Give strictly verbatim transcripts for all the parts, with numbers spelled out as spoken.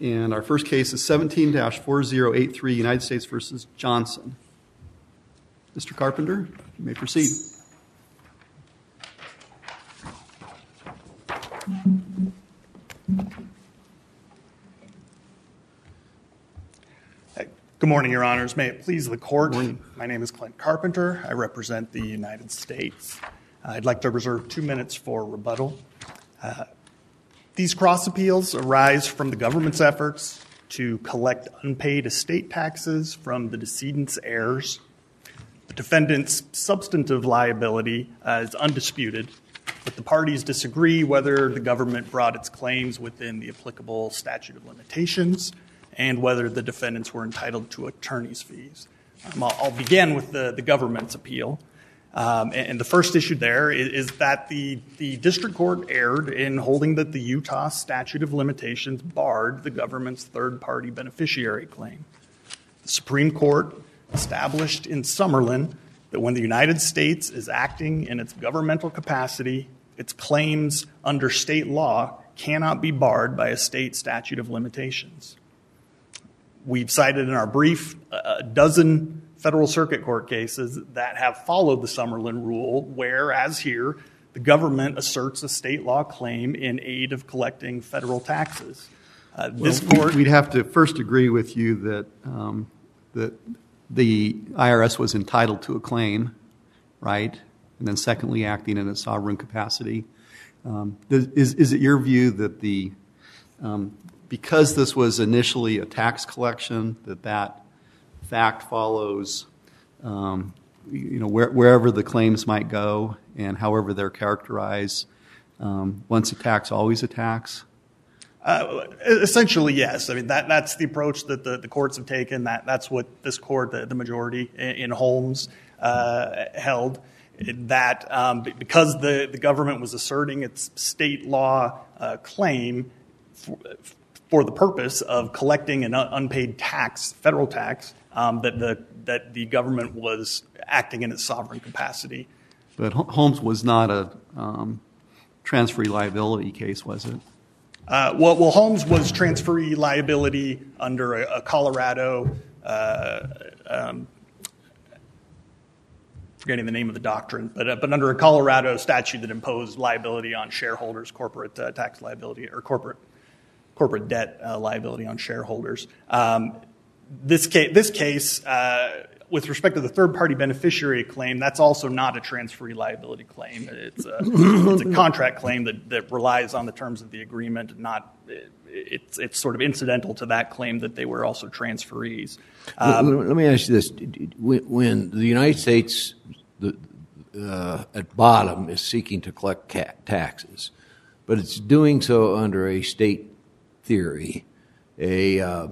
And our first case is seventeen dash four zero eight three, United States versus Johnson. Mister Carpenter, you may proceed. Good morning, Your Honors. May it please the Court. My name is Clint Carpenter. I represent the United States. Uh, I'd like to reserve two minutes for rebuttal. Uh, these cross appeals arise from the government's efforts to collect unpaid estate taxes from the decedent's heirs. The defendant's substantive liability uh, is undisputed, but the parties disagree whether the government brought its claims within the applicable statute of limitations and whether the defendants were entitled to attorney's fees. Um, I'll, I'll begin with the, the government's appeal. Um, and, and the first issue there is, is that the, the district court erred in holding that the Utah statute of limitations barred the government's third-party beneficiary claim. The Supreme Court established in Summerlin that when the United States is acting in its governmental capacity, its claims under state law cannot be barred by a state statute of limitations. We've cited in our brief a dozen federal circuit court cases that have followed the Summerlin rule, where, as here, the government asserts a state law claim in aid of collecting federal taxes. Uh, this well, court, we'd have to first agree with you that um, that the I R S was entitled to a claim, right? And then secondly, acting in its sovereign capacity. Um, is, is it your view that the um, because this was initially a tax collection, that that fact follows, um, you know, where, wherever the claims might go and however they're characterized, um, once a tax, always a tax? Uh, essentially, yes. I mean, that, that's the approach that the, the courts have taken. That, that's what this court, the, the majority in, in Holmes, uh, held. That um, because the, the government was asserting its state law uh, claim for, for the purpose of collecting an unpaid tax, federal tax, um, that the that the government was acting in its sovereign capacity. But Holmes was not a um, transferee liability case, was it? Uh, well, well, Holmes was transferee liability under a, a Colorado, uh, um, forgetting the name of the doctrine, but uh, but under a Colorado statute that imposed liability on shareholders, corporate uh, tax liability, or corporate corporate debt uh, liability on shareholders. Um, this case, this case uh, with respect to the third-party beneficiary claim, that's also not a transferee liability claim. It's a, it's a contract claim that, that relies on the terms of the agreement. Not it, it's it's sort of incidental to that claim that they were also transferees. Um, Let me ask you this: when the United States, the, uh, at bottom, is seeking to collect ca- taxes, but it's doing so under a state theory, a uh,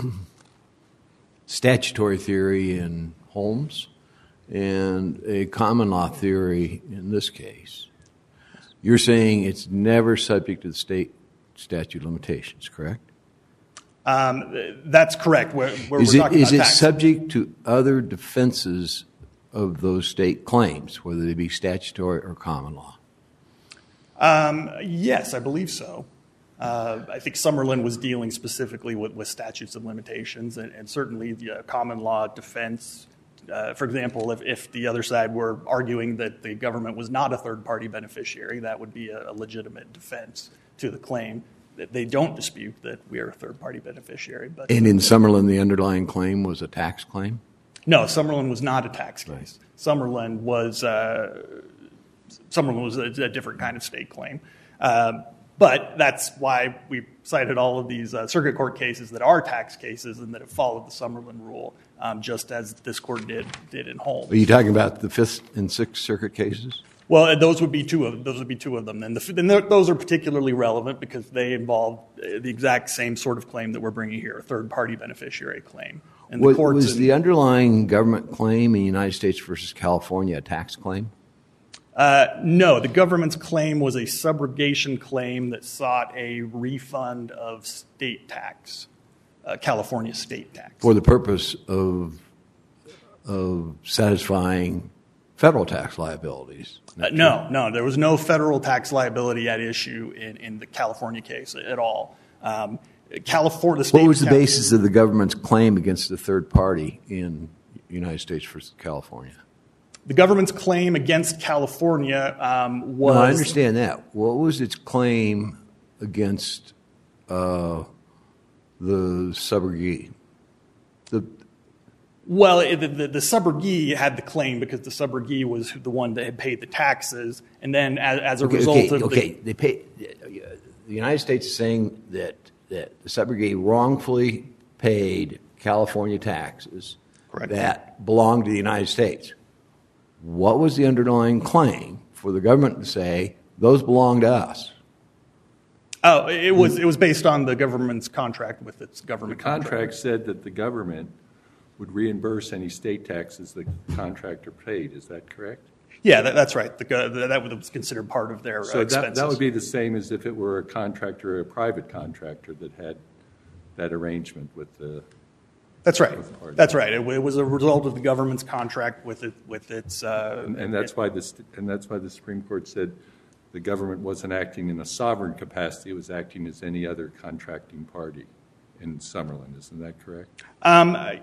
statutory theory in Holmes, and a common law theory in this case. You're saying it's never subject to the state statute of limitations, correct? Um, that's correct. Where, where is we're it, talking is about it tax. subject to other defenses of those state claims, whether they be statutory or common law? Um, yes, I believe so. Uh, I think Summerlin was dealing specifically with, with statutes of limitations, and, and certainly the uh, common law defense. Uh, for example, if, if the other side were arguing that the government was not a third-party beneficiary, that would be a, a legitimate defense to the claim. That they don't dispute that we are a third-party beneficiary. But and in Summerlin, the underlying claim was a tax claim? No, Summerlin was not a tax case. Right. Summerlin was uh, Summerlin was a, a different kind of state claim. Uh, But that's why we cited all of these uh, circuit court cases that are tax cases and that have followed the Summerlin rule, um, just as this court did did in Holmes. Are you talking about the Fifth and Sixth Circuit cases? Well, those would be two of those would be two of them, and, the, and those are particularly relevant because they involve the exact same sort of claim that we're bringing here, a third-party beneficiary claim. And the was courts was in, the underlying government claim in United States versus California a tax claim? Uh, no, the government's claim was a subrogation claim that sought a refund of state tax, uh, California state tax. For the purpose of of satisfying federal tax liabilities? Uh, no, no, there was no federal tax liability at issue in, in the California case at all. Um, California, the state What was the of Cal- basis of the government's claim against the third party in the United States versus California? The government's claim against California um, was... No, I understand that. What was its claim against uh, the subrogee? The, Well, it, the, the, the subrogee had the claim because the subrogee was the one that had paid the taxes, and then as, as a okay, result okay, of okay, the... they pay. The United States is saying that that the subrogee wrongfully paid California taxes Correct. that belonged to the United States. What was the underlying claim for the government to say those belong to us? Oh, it was it was based on the government's contract with its government The contract contractor. said that the government would reimburse any state taxes the contractor paid. Is that correct? Yeah, that, that's right. The, uh, that was considered part of their uh, So that, expenses. that would be the same as if it were a contractor or a private contractor that had that arrangement with the... That's right. with the party. That's right. It, it was a result of the government's contract with it with its. Uh, And, and that's why this, and that's why the Supreme Court said the government wasn't acting in a sovereign capacity; it was acting as any other contracting party in Summerlin. Isn't that correct? um, I-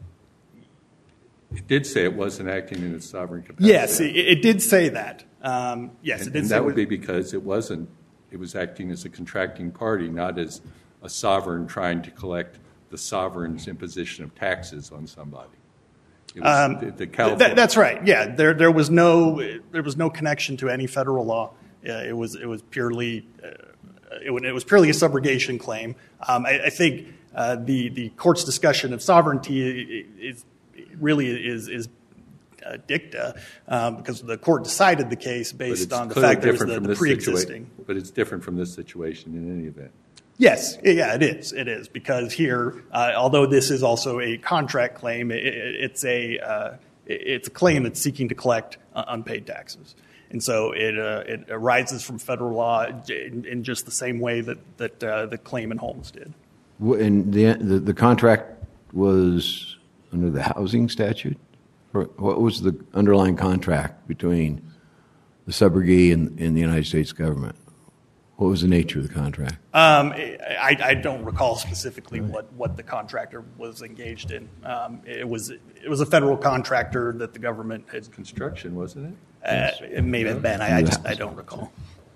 It did say it wasn't acting in a sovereign capacity. yes, it, it did say that. Um, yes, it And, did and say that would it be because it wasn't. It was acting as a contracting party, not as a sovereign trying to collect the sovereign's imposition of taxes on somebody. It was Um, the, the Th- California. that's right. Yeah, there there was no there was no connection to any federal law. Uh, it was it was purely uh, it, was, it was purely a subrogation claim. Um, I, I think uh, the the court's discussion of sovereignty is really is is uh, dicta um, because the court decided the case but based it's on the clearly fact that it was different the, from the this pre-existing. situa- But it's different from this situation in any event. Yes, yeah, it is. It is because here, uh, although this is also a contract claim, it, it, it's a uh, it, it's a claim that's seeking to collect uh, unpaid taxes, and so it uh, it arises from federal law in, in just the same way that that uh, the claim in Holmes did. And the, the the contract was under the housing statute? Or what was the underlying contract between the subrogee and, and the United States government? What was the nature of the contract? Um, I, I don't recall specifically what, what the contractor was engaged in. Um, it was it was a federal contractor that the government had. Construction, wasn't it? Uh, it may have been. I, I just I don't recall.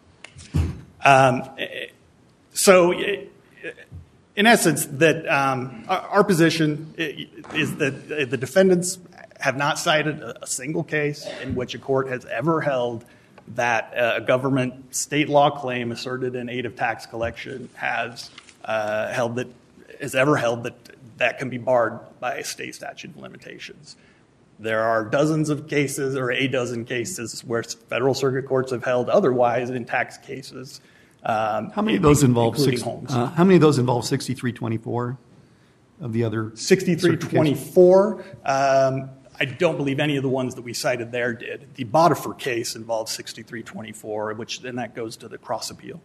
Um, so, in essence, that um, our, our position is that the defendants have not cited a, a single case in which a court has ever held that a government state law claim asserted in aid of tax collection has uh, held that has ever held that that can be barred by a state statute of limitations. There are dozens of cases, or a dozen cases, where federal circuit courts have held otherwise in tax cases. Um, How many of those involve including six, Holmes? uh, how many of those involve sixty-three twenty-four of the other sixty-three circuit cases? twenty-four. Um, I don't believe any of the ones that we cited there did. The Botifer case involved sixty-three twenty-four, which then that goes to the cross appeal.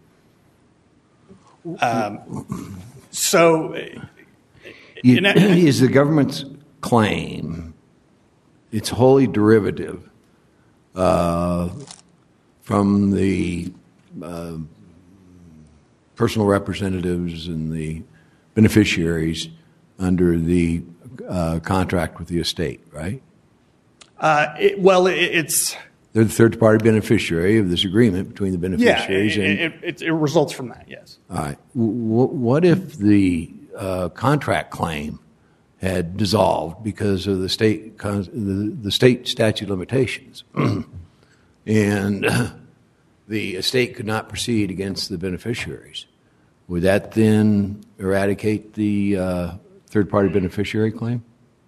Um, so, You- in that- is the government's claim, it's wholly derivative uh, from the uh, personal representatives and the beneficiaries under the uh, contract with the estate, right? uh, it, well, it, it's They're the third-party beneficiary of this agreement between the yeah, it, beneficiaries and... it, it, it results from that. Yes. All right. W- what if the uh, contract claim had dissolved because of the state con- the, the state statute of limitations, and the estate could not proceed against the beneficiaries? Would that then eradicate the uh, third-party beneficiary claim?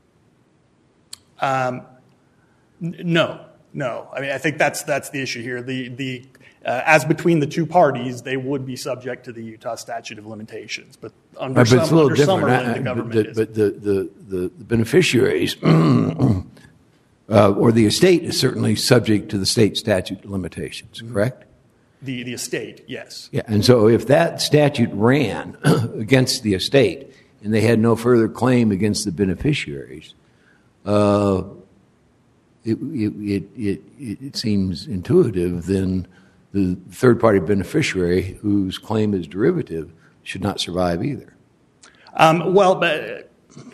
Um, n- no, no. I mean, I think that's that's the issue here. The the uh, as between the two parties, they would be subject to the Utah statute of limitations, but under Right, but some, it's a little under different. Summerlin, I- the I- government but, is. but the, the, the, the beneficiaries uh, or the estate is certainly subject to the state statute of limitations, correct? The the estate, yes. Yeah, and so if that statute ran against the estate and they had no further claim against the beneficiaries, uh, it, it, it, it, it seems intuitive then the third-party beneficiary whose claim is derivative should not survive either. Um, well, but it,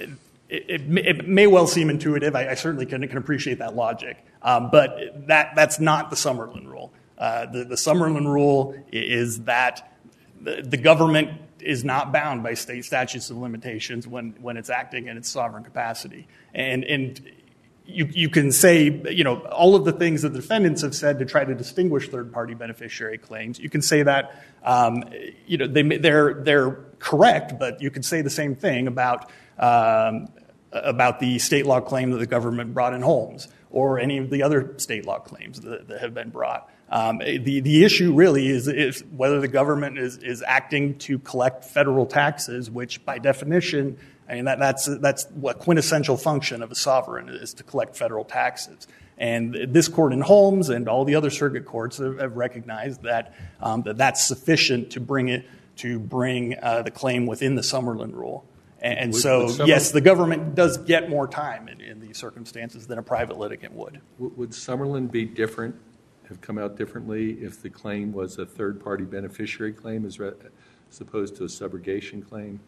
it, it may well seem intuitive. I, I certainly can, can appreciate that logic. Um, but that that's not the Summerlin rule. Uh, the, the Summerlin rule is that the, the government is not bound by state statutes of limitations when, when it's acting in its sovereign capacity. And, and you, you can say, you know, all of the things that the defendants have said to try to distinguish third-party beneficiary claims, you can say that, um, you know, they, they're, they're correct, but you could say the same thing about, um, about the state law claim that the government brought in Holmes or any of the other state law claims that, that have been brought. Um, the, the issue really is, is whether the government is, is acting to collect federal taxes, which by definition, I mean, that, that's, that's what quintessential function of a sovereign is, to collect federal taxes. And this court in Holmes and all the other circuit courts have, have recognized that, um, that that's sufficient to bring it, to bring uh, the claim within the Summerlin rule. And, and would, so, would Summer, yes, the government does get more time in, in these circumstances than a private litigant would. Would Summerlin be different, have come out differently if the claim was a third-party beneficiary claim as, re, as opposed to a subrogation claim?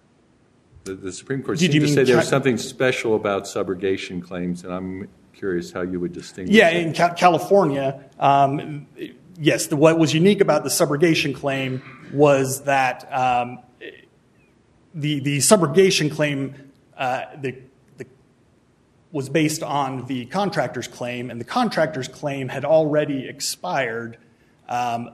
The, the Supreme Court Did seemed you to mean say there ca- was something special about subrogation claims, and I'm curious how you would distinguish Yeah, that. in ca- California, um, yes, the, what was unique about the subrogation claim was that um, the, the subrogation claim uh, the, the, was based on the contractor's claim, and the contractor's claim had already expired um,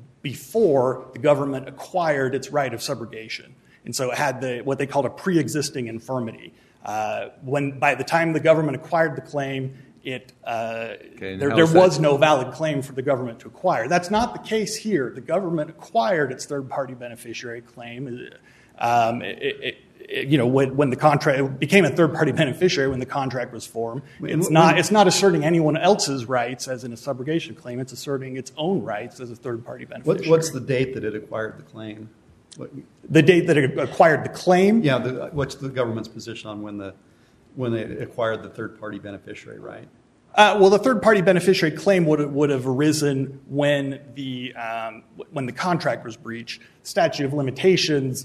before the government acquired its right of subrogation. And so it had the, what they called a pre-existing infirmity. Uh, when by the time the government acquired the claim, it uh, okay, there, there was no valid claim for the government to acquire. That's not the case here. The government acquired its third-party beneficiary claim. Um, it, it, it, you know, when, when the contract it became a third-party beneficiary when the contract was formed. It's not. It's not asserting anyone else's rights as in a subrogation claim. It's asserting its own rights as a third-party beneficiary. What, what's the date that it acquired the claim? What, the date that it acquired the claim? Yeah. The, what's the government's position on when the when they acquired the third-party beneficiary right? Uh, well, the third-party beneficiary claim would would have arisen when the um, when the contract was breached. Statute of limitations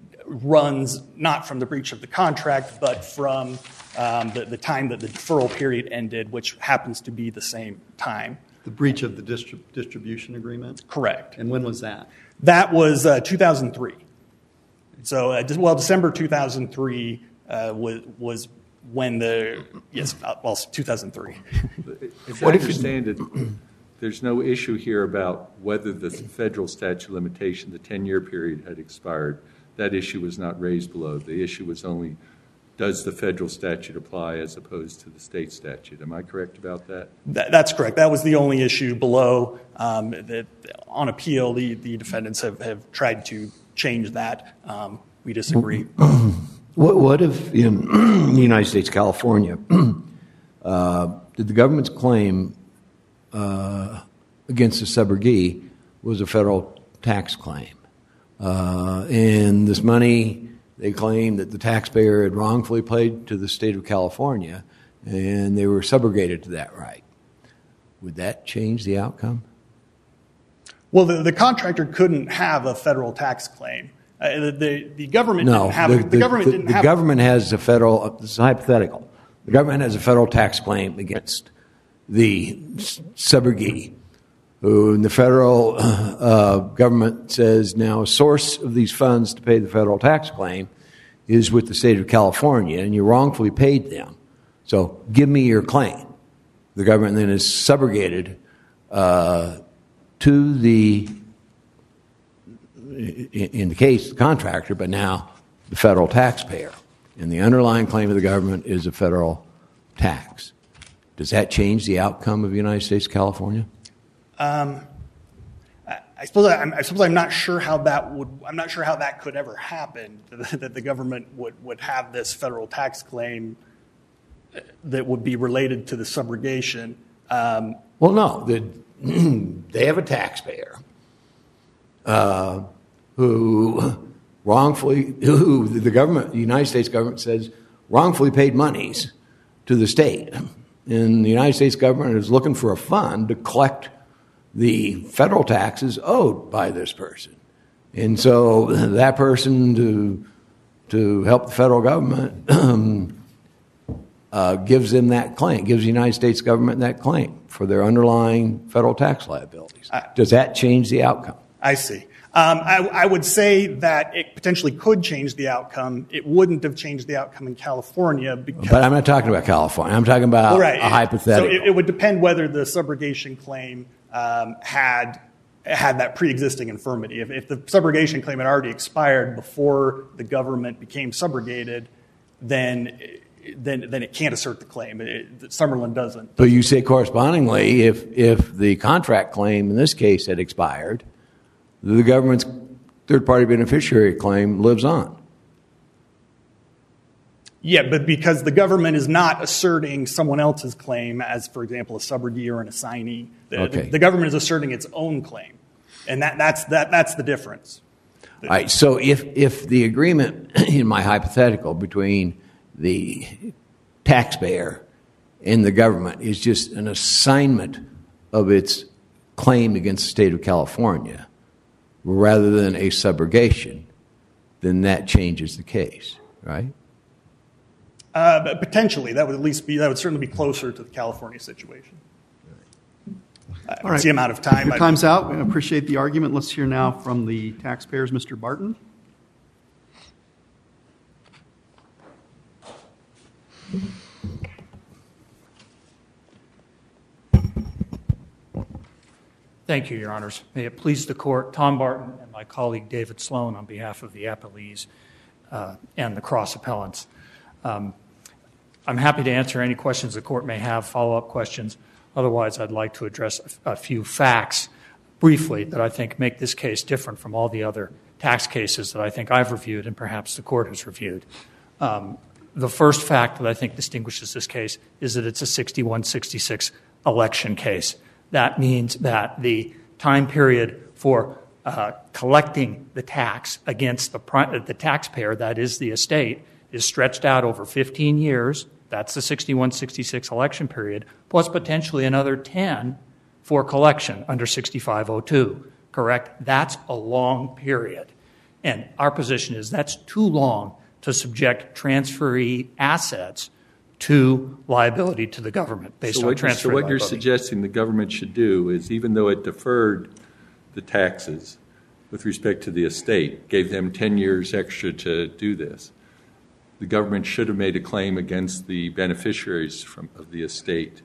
runs not from the breach of the contract, but from um, the, the time that the deferral period ended, which happens to be the same time. The breach of the distrib- distribution agreement? Correct. And when was that? That was uh, two thousand three. So, uh, well, December two thousand three uh, was, was when the, yes, well, two thousand three. As I understand it, there's no issue here about whether the federal statute of limitation, the ten-year period, had expired. That issue was not raised below. The issue was only, does the federal statute apply as opposed to the state statute? Am I correct about that? that that's correct. That was the only issue below. Um, that on appeal, the, the defendants have, have tried to change that. Um, we disagree. What, what if in the United States, California, uh, did the government's claim uh, against the subrogee was a federal tax claim? Uh, and this money, they claimed that the taxpayer had wrongfully paid to the state of California, and they were subrogated to that right. Would that change the outcome? Well, the, the contractor couldn't have a federal tax claim. Uh, the, the, the government no, didn't have the, the, the government the, didn't the have government has a federal. This is hypothetical. The government has a federal tax claim against the subrogee, who the federal uh, government says now a source of these funds to pay the federal tax claim is with the state of California, and you wrongfully paid them. So give me your claim. The government then is subrogated uh, to the, in the case, the contractor, but now the federal taxpayer. And the underlying claim of the government is a federal tax. Does that change the outcome of the United States, California? Um, I, I suppose I'm, I suppose I'm not sure how that would. I'm not sure how that could ever happen. That the government would, would have this federal tax claim that would be related to the subrogation. Um, well, no. The, they have a taxpayer uh, who wrongfully, who the government, the United States government says wrongfully paid monies to the state. And the United States government is looking for a fund to collect the federal taxes owed by this person. And so that person, to to help the federal government uh, gives them that claim, gives the United States government that claim for their underlying federal tax liabilities. Does that change the outcome? I see. Um, I, I would say that it potentially could change the outcome. It wouldn't have changed the outcome in California because... But I'm not talking about California. I'm talking about right. a hypothetical. So it, it would depend whether the subrogation claim um, had had that pre-existing infirmity. If, if the subrogation claim had already expired before the government became subrogated, then then then it can't assert the claim. It, Summerlin doesn't. But you say correspondingly, if if the contract claim in this case had expired, the government's third-party beneficiary claim lives on. Yeah, but because the government is not asserting someone else's claim as, for example, a subrogee or an assignee, the, Okay. the, the government is asserting its own claim, and that, that's that that's the difference. All right. So if if the agreement in my hypothetical between the taxpayer and the government is just an assignment of its claim against the state of California rather than a subrogation, then that changes the case, right? Uh, but potentially, that would at least be that would certainly be closer to the California situation. I All right. see I'm out of time. Your time's out. I appreciate the argument. Let's hear now from the taxpayers, Mister Barton. Thank you, Your Honors. May it please the Court, Tom Barton and my colleague David Sloan on behalf of the appellees uh, and the cross appellants. Um, I'm happy to answer any questions the Court may have, follow-up questions. Otherwise, I'd like to address a, a few facts briefly that I think make this case different from all the other tax cases that I think I've reviewed and perhaps the Court has reviewed. Um, the first fact that I think distinguishes this case is that it's a sixty-one sixty-six election case. That means that the time period for uh, collecting the tax against the, the taxpayer, that is the estate, is stretched out over fifteen years. That's the sixty-one sixty-six election period, plus potentially another ten for collection under sixty-five oh two, correct? That's a long period. And our position is that's too long to subject transferee assets to liability to the government based so on what, transfer So what liability. you're suggesting the government should do is, even though it deferred the taxes with respect to the estate, gave them ten years extra to do this, the government should have made a claim against the beneficiaries from, of the estate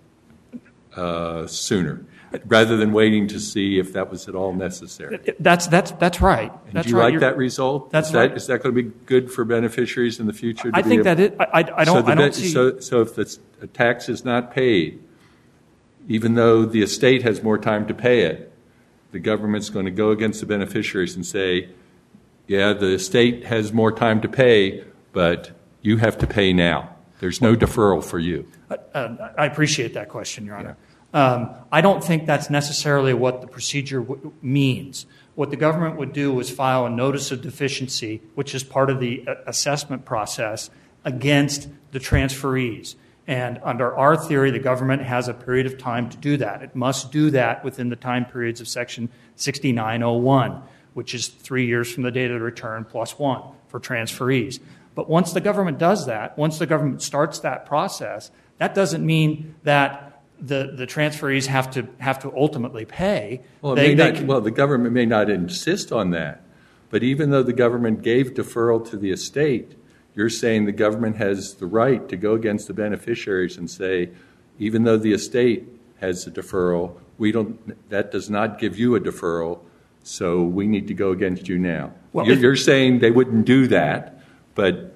uh, sooner, rather than waiting to see if that was at all necessary. That's that's that's right. And That's do you right. like You're- that result? That's is that, right. Is that going to be good for beneficiaries in the future? To I be think able- that it. I, I I don't. So, the I don't be- see. so, so if the a tax is not paid, even though the estate has more time to pay it, the government's going to go against the beneficiaries and say, yeah, the estate has more time to pay, but you have to pay now. There's no deferral for you. Uh, I appreciate that question, Your Honor. Um, I don't think that's necessarily what the procedure w- means. What the government would do is file a notice of deficiency, which is part of the uh, assessment process, against the transferees. And under our theory, the government has a period of time to do that. It must do that within the time periods of Section sixty-nine oh one, which is three years from the date of the return plus one for transferees. But once the government does that, once the government starts that process, that doesn't mean that the, the transferees have to have to ultimately pay. Well, it They- may they not, can- well, the government may not insist on that, but even though the government gave deferral to the estate, you're saying the government has the right to go against the beneficiaries and say, even though the estate has a deferral, we don't. That does not give you a deferral, so we need to go against you now. Well, you're, if- you're saying they wouldn't do that, but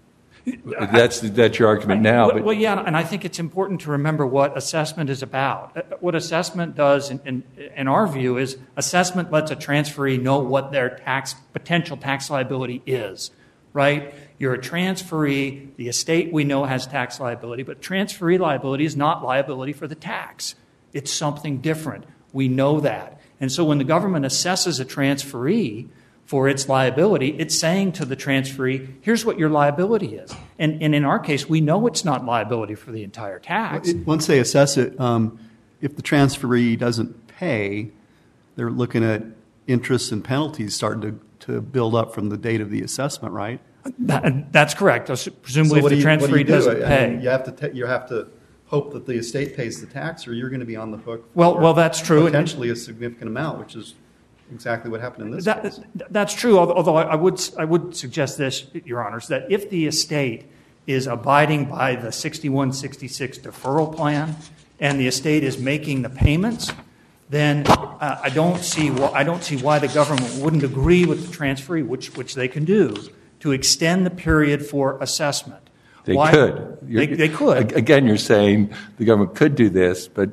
that's that's your argument now. Well, But well, yeah, and I think it's important to remember what assessment is about. Uh, What assessment does, in, in, in our view, is assessment lets a transferee know what their tax potential tax liability is, right? You're a transferee. The estate we know has tax liability, but transferee liability is not liability for the tax. It's something different. We know that. And so when the government assesses a transferee for its liability, it's saying to the transferee, here's what your liability is. And, and in our case, we know it's not liability for the entire tax. It- Once they assess it, um, if the transferee doesn't pay, they're looking at interest and penalties starting to, to build up from the date of the assessment, right? That, that's correct. Presumably, So what if do the you, what do transferee you do? doesn't I pay. mean, you have to te- you have to hope that the estate pays the tax, or you're going to be on the hook. Well, for well, that's true. Potentially a significant amount, which is exactly what happened in this That, case. that's true, although I would, I would suggest this, Your Honors, that if the estate is abiding by the sixty-one sixty-six deferral plan and the estate is making the payments, then uh, I don't see wh- I don't see why the government wouldn't agree with the transferee, which which they can do, to extend the period for assessment. They Why- could. They, You're- they could. Again, you're saying the government could do this, but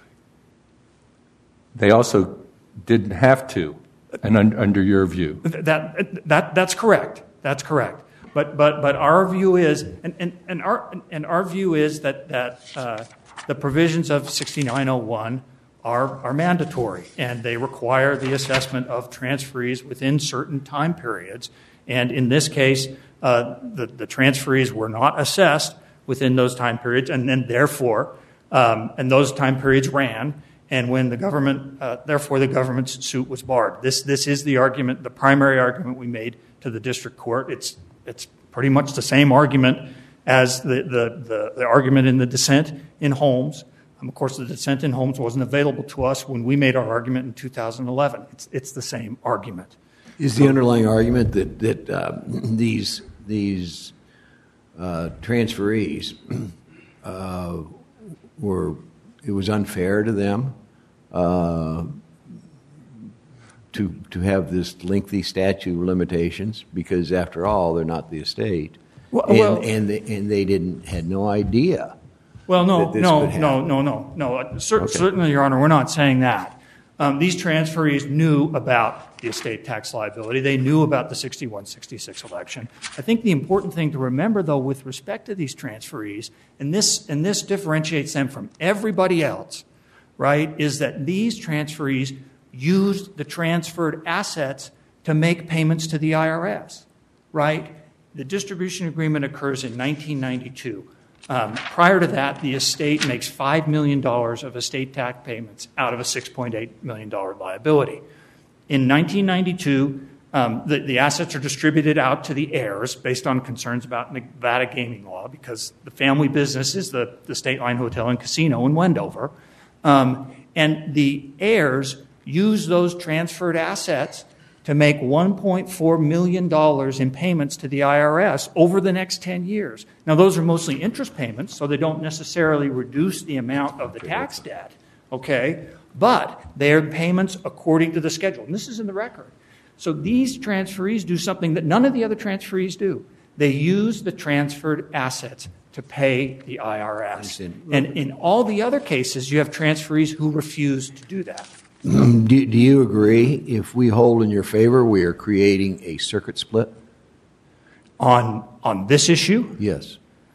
they also didn't have to, and un, under your view. That, that, that's correct. That's correct. But, but, but our view is, and, and, and, our, and our view is that, that uh, the provisions of sixty-nine oh one are, are mandatory, and they require the assessment of transferees within certain time periods. And in this case, uh, the, the transferees were not assessed within those time periods, and then therefore, um, and those time periods ran. And when the government, uh, therefore, the government's suit was barred. This, this is the argument, the primary argument we made to the district court. It's, it's pretty much the same argument as the, the, the, the argument in the dissent in Holmes. Um, of course, the dissent in Holmes wasn't available to us when we made our argument in two thousand eleven. It's, it's the same argument. Is the underlying argument that that uh, these these uh, transferees uh, were it was unfair to them uh, to to have this lengthy statute of limitations, because after all they're not the estate, Well, and well- and, they, and they didn't had no idea. Well, no, that this no, could no, happen. no, no, no. Uh, cer- Okay. Certainly, Your Honor, we're not saying that. Um, these transferees knew about the estate tax liability. They knew about the sixty-one sixty-six election. I think the important thing to remember, though, with respect to these transferees, and this, and this differentiates them from everybody else, right, is that these transferees used the transferred assets to make payments to the I R S, right? The distribution agreement occurs in nineteen ninety-two. Um, prior to that, the estate makes five million dollars of estate tax payments out of a six point eight million dollars liability. In nineteen ninety-two, um, the, the assets are distributed out to the heirs based on concerns about Nevada gaming law, because the family business is the, the State Line Hotel and Casino in Wendover. Um, and the heirs use those transferred assets to make one point four million dollars in payments to the I R S over the next ten years. Now, those are mostly interest payments, so they don't necessarily reduce the amount of the tax debt, okay? But they are payments according to the schedule, and this is in the record. So these transferees do something that none of the other transferees do. They use the transferred assets to pay the I R S. And in all the other cases, you have transferees who refuse to do that. Do, do you agree, if we hold in your favor, we are creating a circuit split? On, on this issue? Yes.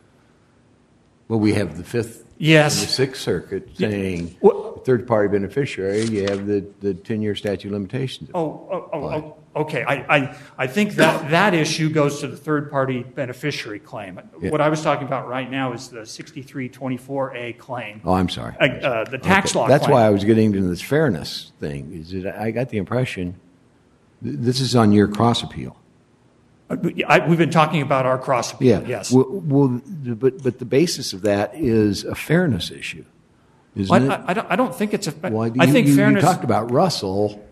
Well, we have the Fifth Yes. and the Sixth Circuit saying Well- third-party beneficiary, you have the, the ten-year statute of limitations. Oh, oh, oh, oh, okay. I, I, I think that that issue goes to the third-party beneficiary claim. Yeah. What I was talking about right now is the sixty-three twenty-four A claim. Oh, I'm sorry. Uh, uh, the tax Okay. law That's claim. why I was getting into this fairness thing, is that I got the impression, th- this is on your cross-appeal. Uh, I, we've been talking about our cross appeal, Yeah. yes. Well, well, but, but the basis of that is a fairness issue, isn't Well, it? I, I, don't, I don't think it's a. Why do I you, think you, fairness. you talked about Russell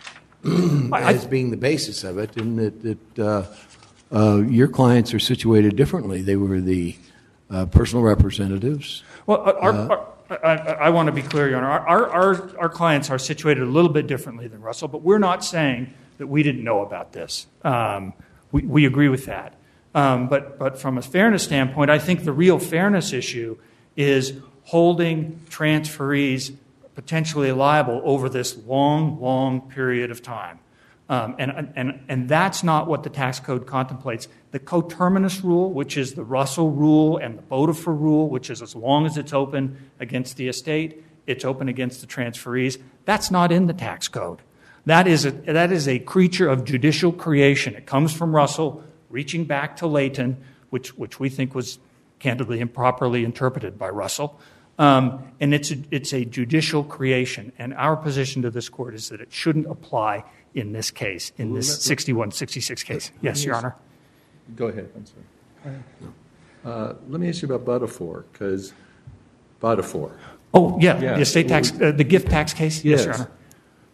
I- as being the basis of it, and that, that uh, uh, your clients are situated differently. They were the uh, personal representatives. Well, our, our, I, I want to be clear, Your Honor. Our, our, our clients are situated a little bit differently than Russell, but we're not saying that we didn't know about this. Um, we, we agree with that. Um, but, but from a fairness standpoint, I think the real fairness issue is holding transferees potentially liable over this long, long period of time. Um, and, and, and that's not what the tax code contemplates. The coterminous rule, which is the Russell rule, and the Botifer rule, which is as long as it's open against the estate, it's open against the transferees, that's not in the tax code. That is a, that is a creature of judicial creation. It comes from Russell, reaching back to Layton, which, which we think was candidly improperly interpreted by Russell. Um, and it's a, it's a judicial creation. And our position to this court is that it shouldn't apply in this case, in this sixty-one sixty-six case. Yes, Your Honor. Go ahead, I'm sorry. Uh, let me ask you about Buttafor, because Buttafor. Oh, yeah, Yeah. the estate tax, uh, the gift tax case? Yes. Your Honor.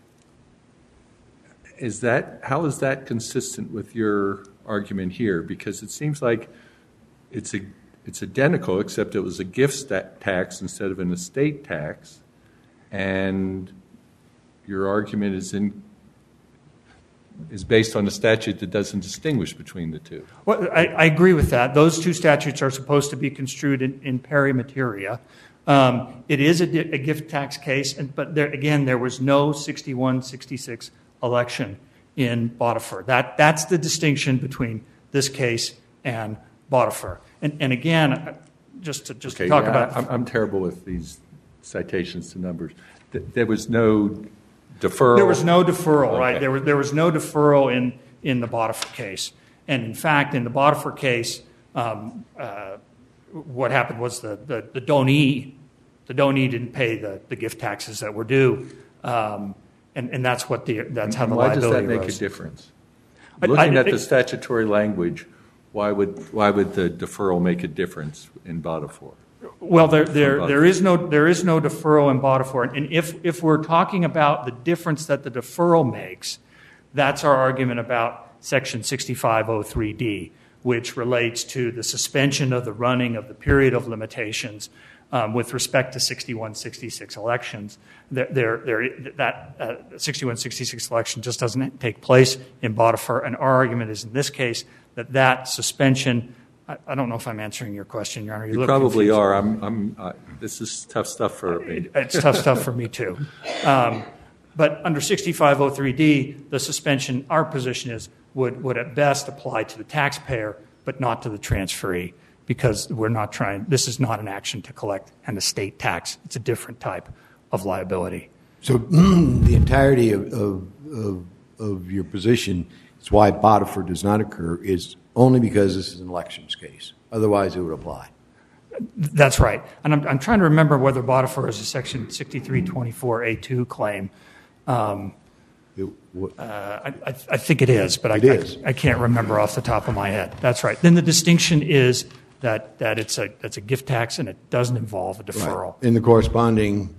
Is that, how is that consistent with your argument here? Because it seems like it's a, it's identical, except it was a gift sta- tax instead of an estate tax, and your argument is in is based on a statute that doesn't distinguish between the two. Well, I, I agree with that. Those two statutes are supposed to be construed in, in pari materia. Um, it is a, di- a gift tax case, and, but there, again, there was no sixty-one sixty-six election in Buttafor. That, that's the distinction between this case and Buttafor. And, and again, just to, just Okay, to talk yeah, about... I'm, I'm terrible with these citations to numbers. Th- There was no deferral? There was no deferral, Okay. right? There was, there was no deferral in, in the Buttafor case. And in fact, in the Buttafor case, um, uh, what happened was the, the, the donee, the donee didn't pay the, the gift taxes that were due. Um, and, and that's what the, that's how the Why does liability that make arose. a difference? I- Looking I- at the it- statutory language, why would, why would the deferral make a difference in Buttafor? Well, there, there, From there is no, there is no deferral in Buttafor. And if, if we're talking about the difference that the deferral makes, that's our argument about Section sixty-five oh three D, which relates to the suspension of the running of the period of limitations um, with respect to sixty-one sixty-six elections. There, there, there, that uh, sixty-one sixty-six election just doesn't take place in Buttafor. And our argument is in this case that that suspension, I, I don't know if I'm answering your question, Your Honor. You, You look probably confused. are. I'm, I'm, uh, this is tough stuff for me. It- It's tough stuff for me, too. Um, but under sixty-five oh three D, the suspension, our position is, would, would at best apply to the taxpayer, but not to the transferee, because we're not trying, this is not an action to collect an estate tax. It's a different type of liability. So the entirety of, of, of, of your position is why Buttafor does not occur is only because this is an elections case. Otherwise, it would apply. That's right. And I'm, I'm trying to remember whether Buttafor is a Section sixty-three twenty-four A two claim. Um, It, what, Uh, I, I, I think it is, but I, It is. I, I can't remember off the top of my head. That's right. Then the distinction is that, that it's a it's a gift tax and it doesn't involve a deferral. right. And the corresponding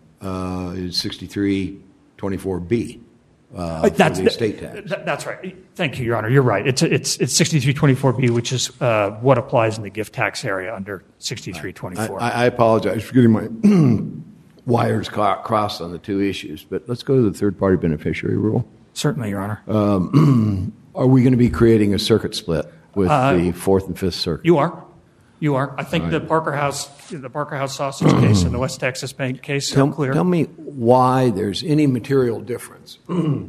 uh, is sixty-three twenty-four B uh, for That's the estate tax. that- that's right. Thank you, Your Honor. You're right. It's it's it's sixty-three twenty-four B, which is uh, what applies in the gift tax area under sixty-three I, twenty-four. I apologize for getting my wires ca- crossed on the two issues, but let's go to the third-party beneficiary rule. Certainly, Your Honor. Are we going to be creating a circuit split with Uh, the Fourth and Fifth Circuit? You are. You are. I think the Parker House the Parker House sausage case and the West Texas Bank case Tell, are clear. tell me why there's any material difference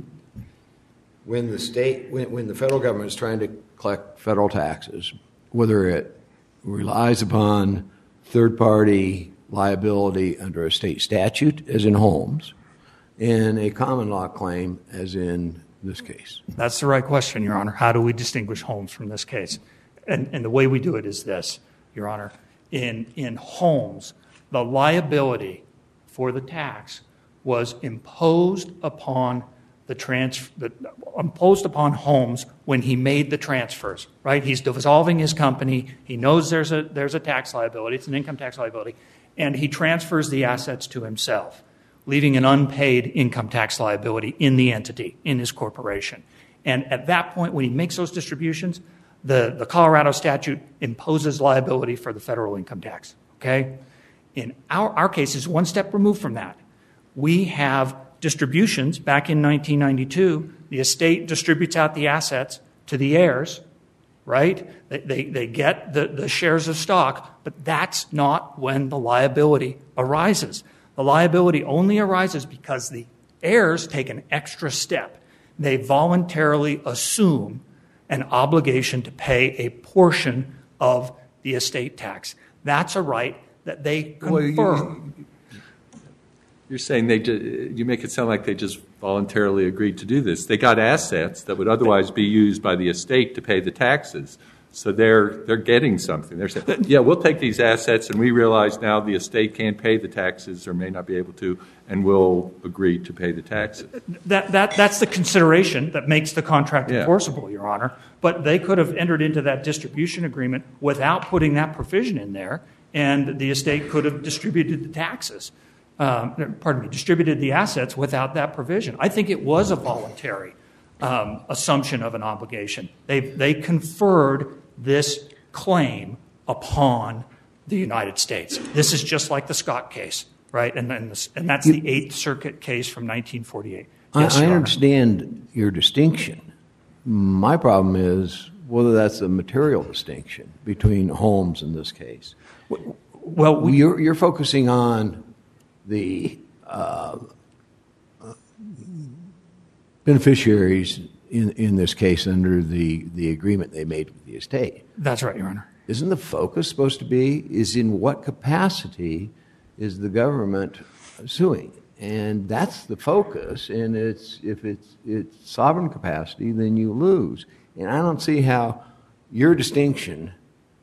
when the state, when, when the federal government is trying to collect federal taxes, whether it relies upon third-party liability under a state statute, as in Holmes, and a common law claim, as in this case. That's the right question, Your Honor. How do we distinguish Holmes from this case? And, and the way we do it is this, Your Honor. In, in Holmes, the liability for the tax was imposed upon the trans, the, imposed upon Holmes when he made the transfers, right? He's dissolving his company. He knows there's a, there's a tax liability. It's an income tax liability. And he transfers the assets to himself, leaving an unpaid income tax liability in the entity, in his corporation. And at that point, when he makes those distributions, the, the Colorado statute imposes liability for the federal income tax, okay? In our, our case is one step removed from that. We have distributions. Back in nineteen ninety-two, the estate distributes out the assets to the heirs, right? They, they, they get the, the shares of stock, but that's not when the liability arises. The liability only arises because the heirs take an extra step. They voluntarily assume an obligation to pay a portion of the estate tax. That's a right that they confer. Well, you, you're saying they ju- you make it sound like they just voluntarily agreed to do this. They got assets that would otherwise be used by the estate to pay the taxes, So they're they're getting something. They're saying, yeah, we'll take these assets, and we realize now the estate can't pay the taxes or may not be able to, and we'll agree to pay the taxes. That, that, that's the consideration that makes the contract Yeah. enforceable, Your Honor. But they could have entered into that distribution agreement without putting that provision in there, and the estate could have distributed the taxes. Um, pardon me, distributed the assets without that provision. I think it was a voluntary um, assumption of an obligation. They they conferred this claim upon the United States. This is just like the Scott case, right? And and, this, and that's the Eighth Circuit case from nineteen forty-eight. Yes, I, I Your Honor. understand your distinction. My problem is whether that's a material distinction between Holmes in this case. Well, we, You're, you're focusing on the uh, beneficiaries in, in this case under the, the agreement they made with the estate. that's right, Your Honor. Isn't the focus supposed to be is in what capacity is the government suing? And that's the focus. And it's if it's it's sovereign capacity, then you lose. And I don't see how your distinction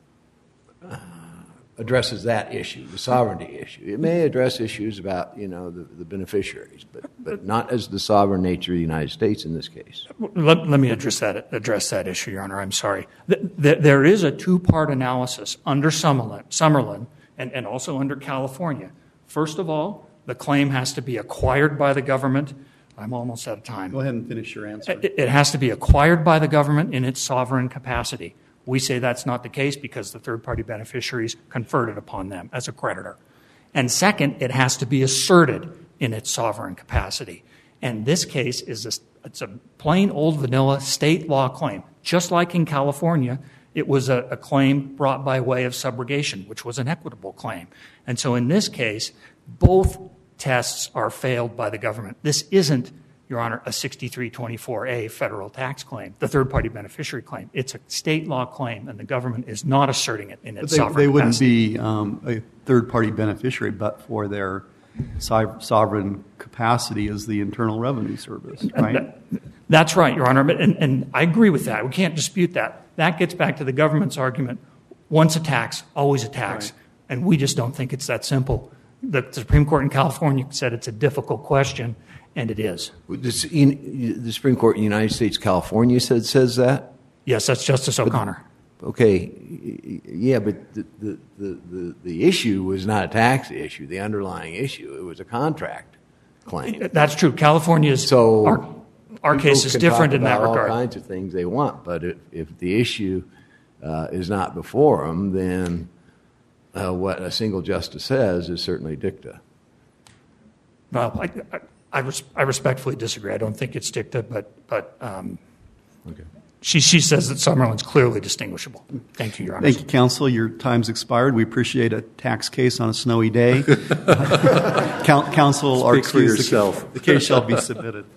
uh, addresses that issue, the sovereignty issue. It may address issues about, you know, the, the beneficiaries, but, but not as the sovereign nature of the United States in this case. Let, let me address that address that issue, Your Honor. I'm sorry. Th- th- there is a two-part analysis under Summerlin, Summerlin and, and also under California. First of all, the claim has to be acquired by the government. I'm almost out of time. Go ahead and finish your answer. It, it has to be acquired by the government in its sovereign capacity. We say that's not the case because the third-party beneficiaries conferred it upon them as a creditor. And second, it has to be asserted in its sovereign capacity. And this case is a, it's a plain old vanilla state law claim. Just like in California, it was a, a claim brought by way of subrogation, which was an equitable claim. And so in this case, both tests are failed by the government. This isn't, Your Honor, a sixty-three twenty-four A federal tax claim, the third-party beneficiary claim. It's a state law claim, and the government is not asserting it in its But they, sovereign they wouldn't capacity. be um, a third-party beneficiary but for their so- sovereign capacity as the Internal Revenue Service, right? That- That's right, Your Honor, but, and, and I agree with that. We can't dispute that. That gets back to the government's argument, once a tax, always a tax. Right. And we just don't think it's that simple. The Supreme Court in California said it's a difficult question, and it is. This, in, the Supreme Court in the United States, California said, says that? Yes, that's Justice O'Connor. Okay, yeah, but the, the, the, the, the issue was not a tax issue, the underlying issue. It was a contract claim. That's true. California's, So our, our people case is can different talk in that about regard. all kinds of things they want, but if, if the issue uh, is not before them, then uh, what a single justice says is certainly dicta. Well, I, I, I, res, I respectfully disagree. I don't think it's dicta, but, but um, Okay. she, she says that Summerlin's clearly distinguishable. Thank you, Your Honor. Thank you, counsel. Your time's expired. We appreciate a tax case on a snowy day. Coun- Counsel are Speak for excused. yourself. The case shall be submitted.